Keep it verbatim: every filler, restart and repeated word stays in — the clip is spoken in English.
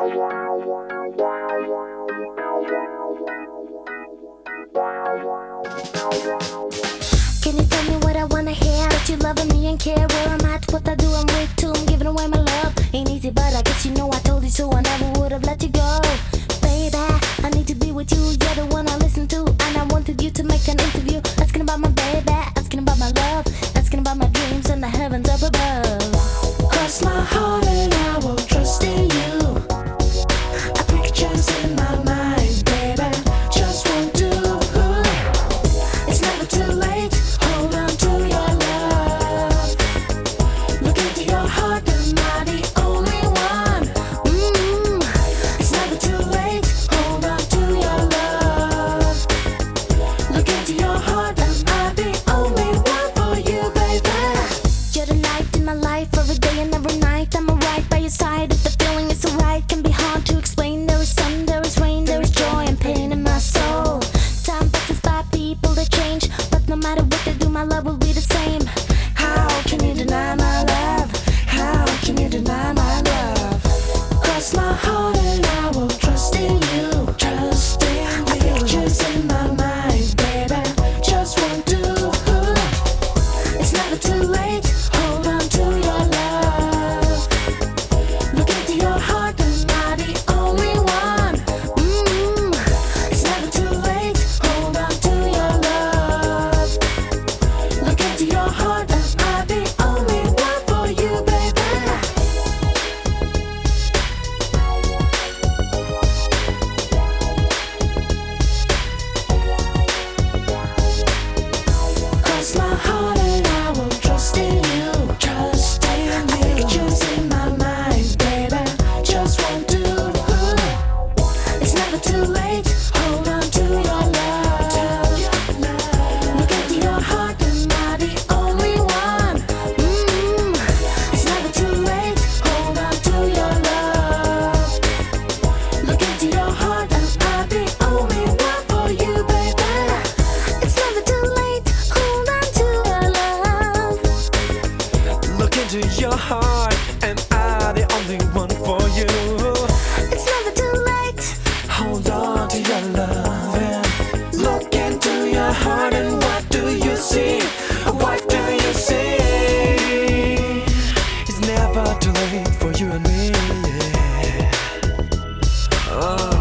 Can you tell me what I wanna hear? That you loving me and care where I'm at, what I do, I'm with too. I'm giving away my love. Ain't easy, but I guess you know I told you so. I never would have let you go. Baby, I need to be with you. You're the one I listen to. And I wanted you to make an interview. Asking about my baby, asking about my love, asking about my dreams and the heavens up above. Cross my heart and I will trust in you. I pictures in my mind, baby. Just want to. It's never too late. Hold on to your love. Look into your heart, am I the only one? Mm-hmm. It's never too late. Hold on to your love. Look into your heart, am I the only one for you, baby? You're the light in my life, every day and every night. I'm right by your side. If the feeling is so right, can be hard to explain. There is sun, there is rain, there is joy and pain in my soul. Time passes by, people they change, but no matter what they do, my love will be the same. How can you deny my love? How can you deny my love? Cross my heart and I will trust in you. Trust in you. I pictures in my mind, baby. Just want to. It's never too late. Hold on to your love. Look into your heart, am I the only one? Mm-hmm. It's never too late. Hold on to your love. Look into your heart, am I the only one for you, baby? Cross my heart and I will trust in you. Trust in you. Pictures in my mind, baby. Just want to. It's never too late. Hold on to your love. Look into your heart, am I the only one? Mm-hmm. It's never too late. Hold on to your love. Look into your heart, am I the only one for you, baby? It's never too late. Hold on to your love. Look into your heart, am I the only one for you? It's never too late. Hold on to your love and look into your heart, and what do you see? What do you see? It's never too late for you and me, yeah. Oh.